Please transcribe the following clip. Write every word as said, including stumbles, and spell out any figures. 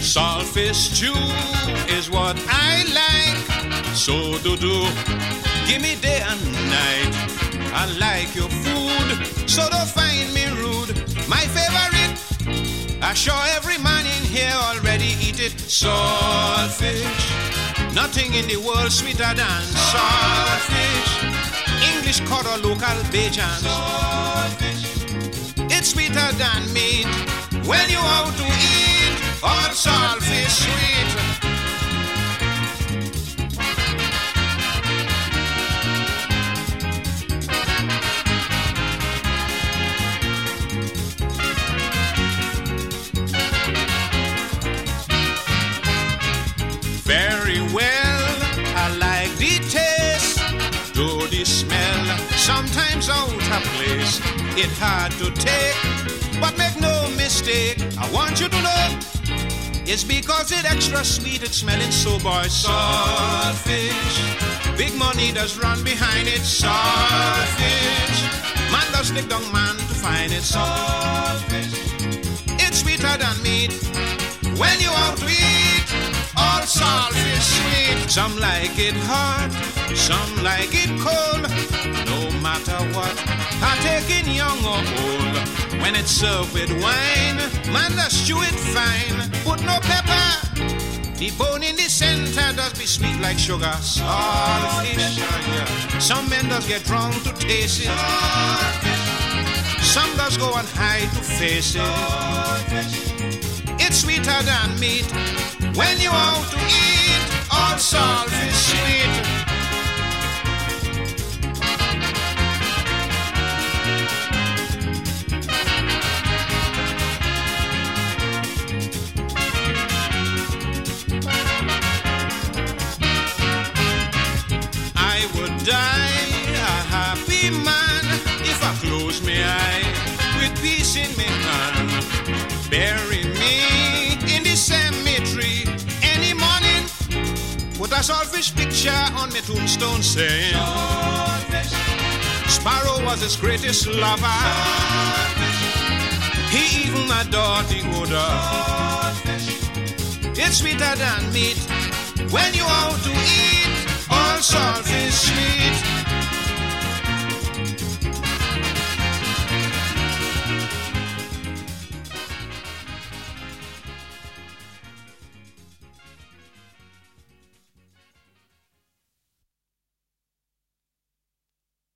Saltfish stew is what I like. So do do, give me day and night. I like your food, so don't find me rude. My favorite, I'm sure every man in here already eat it. Saltfish, nothing in the world sweeter than saltfish. English cod or local Bajan. Saltfish, it's sweeter than meat. When you out to eat, all saltfish sweet. Very well, I like the taste, though the smell sometimes out of place. It's hard to take, but make no mistake, I want you to know, it's because it's extra sweet, it's smelling so boy. Saltfish, big money does run behind it. Saltfish, man does lick down man to find it. Saltfish, it's sweeter than meat. When you out to eat, all saltfish sweet. Some like it hot, some like it cold. No matter what, I take it young or old. When it's served with wine, man does stew it fine. Put no pepper, the bone in the center does be sweet like sugar. Saltfish, some men does get drunk to taste it. Some does go on high to face it. It's sweeter than meat. When you out to eat, all saltfish sweet. I would die a happy man if I close my eye with peace in my hand. Bury me in the cemetery any morning. Put a saltfish picture on my tombstone saying, saltfish. Sparrow was his greatest lover. Saltfish. He even adored the odor. Saltfish. It's sweeter than meat. When you out to eat, all saltfish sweet.